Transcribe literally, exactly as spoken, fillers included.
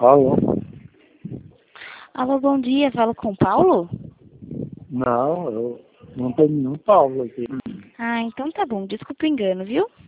Alô? Alô, bom dia. Falo com o Paulo? Não, eu não tenho nenhum Paulo aqui. Ah, então tá bom. Desculpa o engano, viu?